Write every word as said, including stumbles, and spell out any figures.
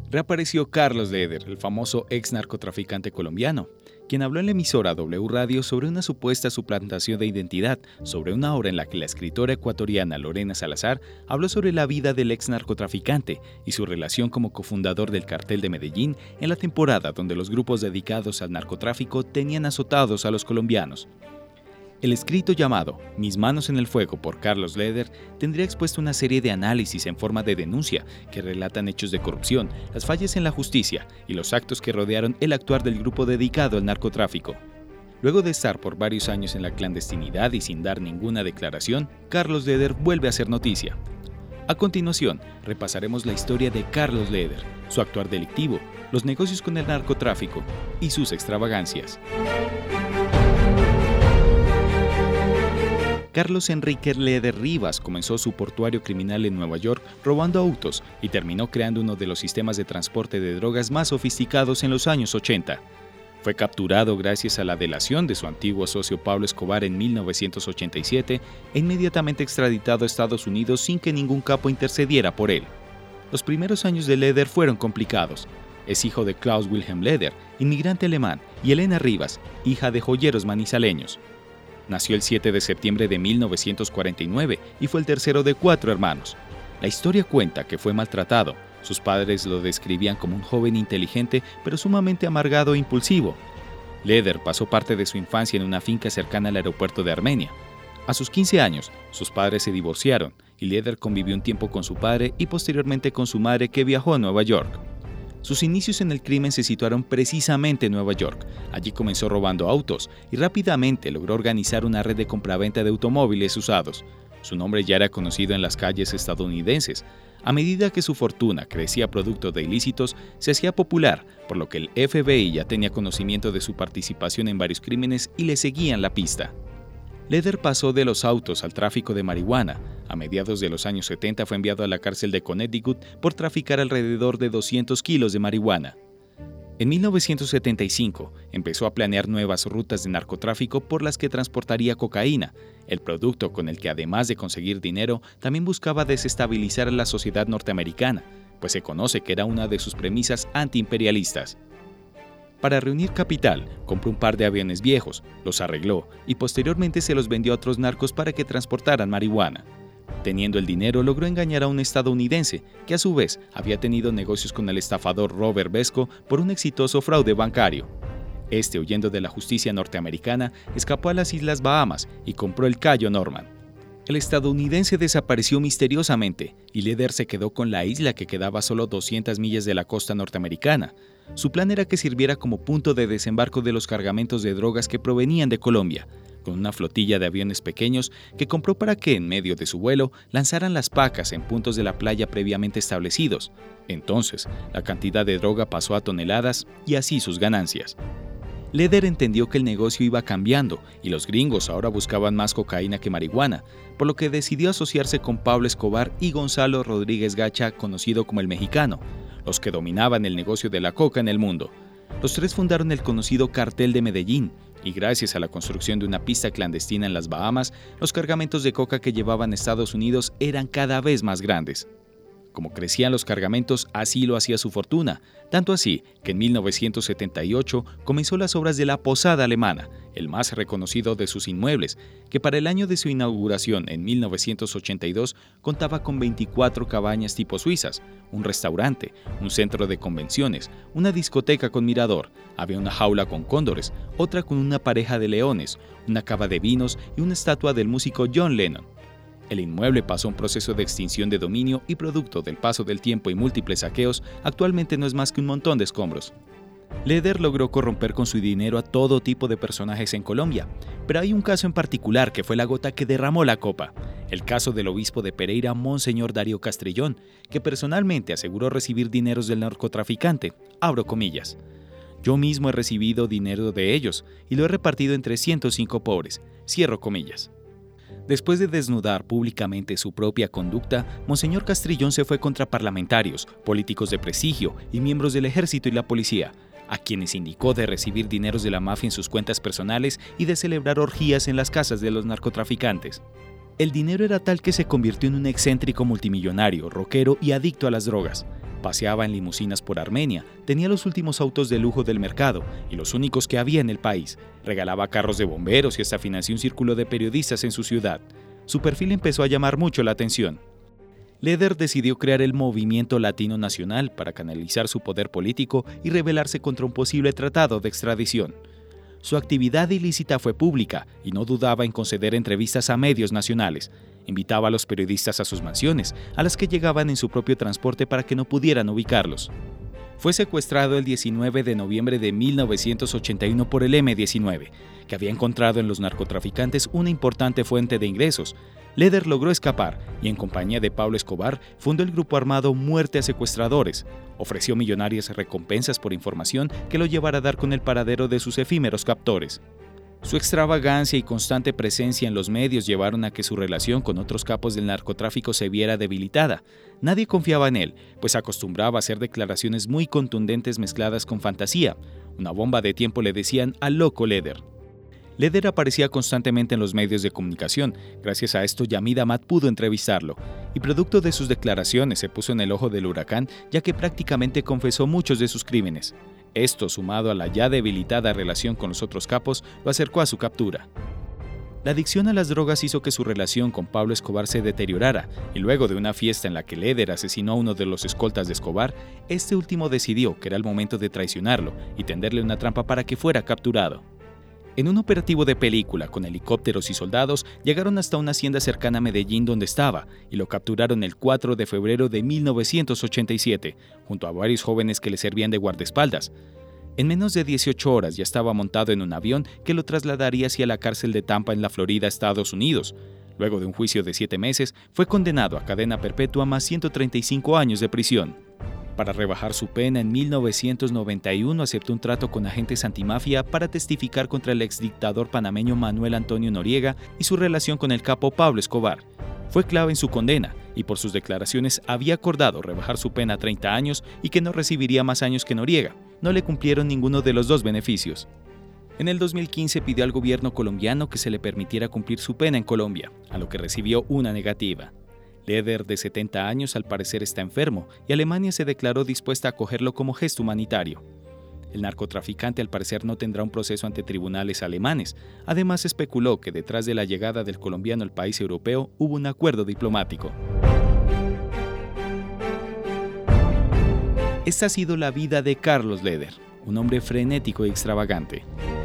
reapareció Carlos Leder, el famoso ex narcotraficante colombiano, quien habló en la emisora W Radio sobre una supuesta suplantación de identidad, sobre una obra en la que la escritora ecuatoriana Lorena Salazar habló sobre la vida del ex narcotraficante y su relación como cofundador del cartel de Medellín en la temporada donde los grupos dedicados al narcotráfico tenían azotados a los colombianos. El escrito llamado Mis manos en el fuego por Carlos Leder tendría expuesto una serie de análisis en forma de denuncia que relatan hechos de corrupción, las fallas en la justicia y los actos que rodearon el actuar del grupo dedicado al narcotráfico. Luego de estar por varios años en la clandestinidad y sin dar ninguna declaración, Carlos Leder vuelve a ser noticia. A continuación, repasaremos la historia de Carlos Leder, su actuar delictivo, los negocios con el narcotráfico y sus extravagancias. Carlos Enrique Leder Rivas comenzó su portuario criminal en Nueva York robando autos y terminó creando uno de los sistemas de transporte de drogas más sofisticados en los años ochenta. Fue capturado gracias a la delación de su antiguo socio Pablo Escobar en mil novecientos ochenta y siete e inmediatamente extraditado a Estados Unidos sin que ningún capo intercediera por él. Los primeros años de Leder fueron complicados. Es hijo de Klaus Wilhelm Leder, inmigrante alemán, y Elena Rivas, hija de joyeros manizaleños. Nació el siete de septiembre de mil novecientos cuarenta y nueve y fue el tercero de cuatro hermanos. La historia cuenta que fue maltratado. Sus padres lo describían como un joven inteligente, pero sumamente amargado e impulsivo. Leder pasó parte de su infancia en una finca cercana al aeropuerto de Armenia. A sus quince años, sus padres se divorciaron y Leder convivió un tiempo con su padre y posteriormente con su madre, que viajó a Nueva York. Sus inicios en el crimen se situaron precisamente en Nueva York. Allí comenzó robando autos y rápidamente logró organizar una red de compraventa de automóviles usados. Su nombre ya era conocido en las calles estadounidenses. A medida que su fortuna crecía producto de ilícitos, se hacía popular, por lo que el F B I ya tenía conocimiento de su participación en varios crímenes y le seguían la pista. Leder pasó de los autos al tráfico de marihuana. A mediados de los años setenta fue enviado a la cárcel de Connecticut por traficar alrededor de doscientos kilos de marihuana. En mil novecientos setenta y cinco empezó a planear nuevas rutas de narcotráfico por las que transportaría cocaína, el producto con el que, además de conseguir dinero, también buscaba desestabilizar a la sociedad norteamericana, pues se conoce que era una de sus premisas antiimperialistas. Para reunir capital, compró un par de aviones viejos, los arregló y posteriormente se los vendió a otros narcos para que transportaran marihuana. Teniendo el dinero, logró engañar a un estadounidense que a su vez había tenido negocios con el estafador Robert Vesco por un exitoso fraude bancario. Este, huyendo de la justicia norteamericana, escapó a las Islas Bahamas y compró el Cayo Norman. El estadounidense desapareció misteriosamente y Leder se quedó con la isla, que quedaba a solo doscientas millas de la costa norteamericana. Su plan era que sirviera como punto de desembarco de los cargamentos de drogas que provenían de Colombia, con una flotilla de aviones pequeños que compró para que, en medio de su vuelo, lanzaran las pacas en puntos de la playa previamente establecidos. Entonces, la cantidad de droga pasó a toneladas y así sus ganancias. Leder entendió que el negocio iba cambiando y los gringos ahora buscaban más cocaína que marihuana, por lo que decidió asociarse con Pablo Escobar y Gonzalo Rodríguez Gacha, conocido como el Mexicano, los que dominaban el negocio de la coca en el mundo. Los tres fundaron el conocido cartel de Medellín, y gracias a la construcción de una pista clandestina en las Bahamas, los cargamentos de coca que llevaban a Estados Unidos eran cada vez más grandes. Como crecían los cargamentos, así lo hacía su fortuna, tanto así que en mil novecientos setenta y ocho comenzó las obras de la Posada Alemana, el más reconocido de sus inmuebles, que para el año de su inauguración en mil novecientos ochenta y dos contaba con veinticuatro cabañas tipo suizas, un restaurante, un centro de convenciones, una discoteca con mirador, había una jaula con cóndores, otra con una pareja de leones, una cava de vinos y una estatua del músico John Lennon. El inmueble pasó un proceso de extinción de dominio y, producto del paso del tiempo y múltiples saqueos, actualmente no es más que un montón de escombros. Leder logró corromper con su dinero a todo tipo de personajes en Colombia, pero hay un caso en particular que fue la gota que derramó la copa, el caso del obispo de Pereira, Monseñor Darío Castrillón, que personalmente aseguró recibir dineros del narcotraficante, abro comillas. Yo mismo he recibido dinero de ellos y lo he repartido entre ciento cinco pobres, cierro comillas. Después de desnudar públicamente su propia conducta, Monseñor Castrillón se fue contra parlamentarios, políticos de prestigio y miembros del ejército y la policía, a quienes indicó de recibir dineros de la mafia en sus cuentas personales y de celebrar orgías en las casas de los narcotraficantes. El dinero era tal que se convirtió en un excéntrico multimillonario, rockero y adicto a las drogas. Paseaba en limusinas por Armenia, tenía los últimos autos de lujo del mercado y los únicos que había en el país. Regalaba carros de bomberos y hasta financió un círculo de periodistas en su ciudad. Su perfil empezó a llamar mucho la atención. Leder decidió crear el Movimiento Latino Nacional para canalizar su poder político y rebelarse contra un posible tratado de extradición. Su actividad ilícita fue pública y no dudaba en conceder entrevistas a medios nacionales. Invitaba a los periodistas a sus mansiones, a las que llegaban en su propio transporte para que no pudieran ubicarlos. Fue secuestrado el diecinueve de noviembre de mil novecientos ochenta y uno por el eme diecinueve, que había encontrado en los narcotraficantes una importante fuente de ingresos. Leder logró escapar y, en compañía de Pablo Escobar, fundó el grupo armado Muerte a Secuestradores. Ofreció millonarias recompensas por información que lo llevara a dar con el paradero de sus efímeros captores. Su extravagancia y constante presencia en los medios llevaron a que su relación con otros capos del narcotráfico se viera debilitada. Nadie confiaba en él, pues acostumbraba a hacer declaraciones muy contundentes mezcladas con fantasía. Una bomba de tiempo le decían al loco Leder. Leder aparecía constantemente en los medios de comunicación. Gracias a esto, Yamid Amad pudo entrevistarlo, y producto de sus declaraciones se puso en el ojo del huracán, ya que prácticamente confesó muchos de sus crímenes. Esto, sumado a la ya debilitada relación con los otros capos, lo acercó a su captura. La adicción a las drogas hizo que su relación con Pablo Escobar se deteriorara, y luego de una fiesta en la que Leder asesinó a uno de los escoltas de Escobar, este último decidió que era el momento de traicionarlo y tenderle una trampa para que fuera capturado. En un operativo de película con helicópteros y soldados, llegaron hasta una hacienda cercana a Medellín donde estaba y lo capturaron el cuatro de febrero de mil novecientos ochenta y siete, junto a varios jóvenes que le servían de guardaespaldas. En menos de dieciocho horas ya estaba montado en un avión que lo trasladaría hacia la cárcel de Tampa en la Florida, Estados Unidos. Luego de un juicio de siete meses, fue condenado a cadena perpetua más ciento treinta y cinco años de prisión. Para rebajar su pena, en mil novecientos noventa y uno aceptó un trato con agentes antimafia para testificar contra el exdictador panameño Manuel Antonio Noriega y su relación con el capo Pablo Escobar. Fue clave en su condena y por sus declaraciones había acordado rebajar su pena a treinta años y que no recibiría más años que Noriega. No le cumplieron ninguno de los dos beneficios. En el dos mil quince pidió al gobierno colombiano que se le permitiera cumplir su pena en Colombia, a lo que recibió una negativa. Leder, de setenta años, al parecer está enfermo y Alemania se declaró dispuesta a acogerlo como gesto humanitario. El narcotraficante al parecer no tendrá un proceso ante tribunales alemanes. Además, especuló que detrás de la llegada del colombiano al país europeo hubo un acuerdo diplomático. Esta ha sido la vida de Carlos Leder, un hombre frenético y extravagante.